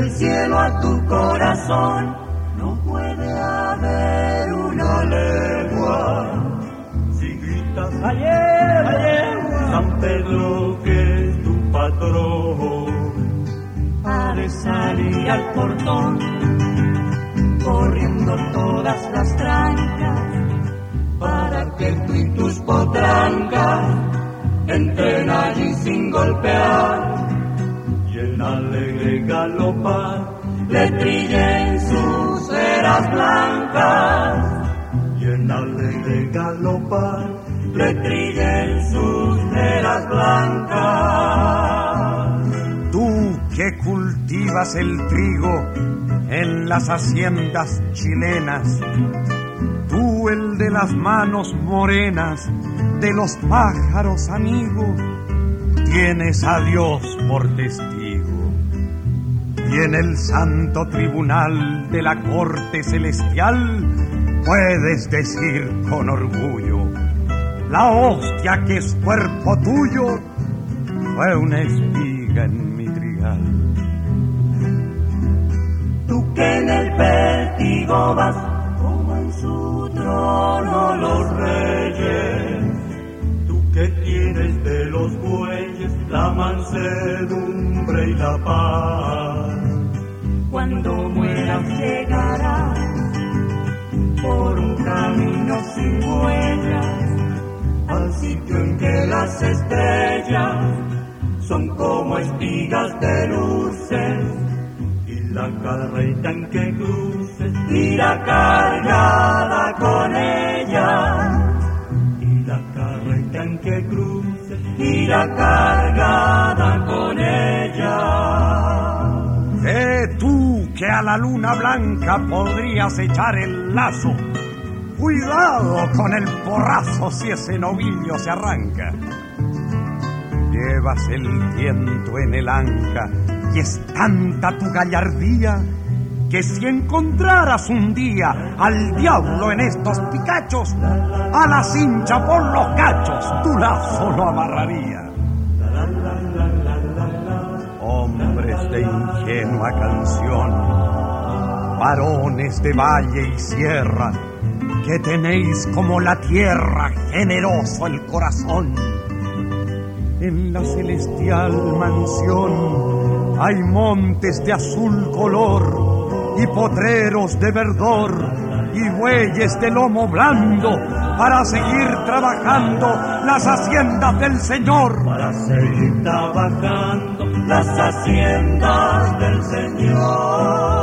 del cielo a tu corazón no puede haber una legua. Si gritas ayer, San Pedro que es tu patrón, ha de salir al portón corriendo todas las trancas para que tú y tus potrancas entren allí sin golpear y en alegre galopar le trillen sus eras blancas y en alegre galopar le trillen sus eras blancas. Tú que cultivas el trigo en las haciendas chilenas, tú el de las manos morenas de los pájaros amigo, tienes a Dios por testigo y en el santo tribunal de la corte celestial puedes decir con orgullo: la hostia que es cuerpo tuyo fue una espiga en mi trigal. Tú que en el vértigo vas como en su trono los reyes, tú que tienes de los bueyes la mansedumbre y la paz, cuando mueras llegarás por un camino sin huellas al sitio en que las estrellas son como espigas de luces y la carreta en que cruces irá cargada con ellas y la carreta en que cruces irá cargada con ellas. Tú que a la luna blanca podrías echar el lazo, cuidado con el porrazo si ese novillo se arranca. Llevas el tiento en el anca y es tanta tu gallardía que si encontraras un día al diablo en estos picachos, a la cincha por los cachos tu lazo lo amarraría. Hombres de ingenua canción, varones de valle y sierra, que tenéis como la tierra generoso el corazón. En la celestial mansión hay montes de azul color y potreros de verdor y bueyes de lomo blando para seguir trabajando las haciendas del Señor. Para seguir trabajando las haciendas del Señor.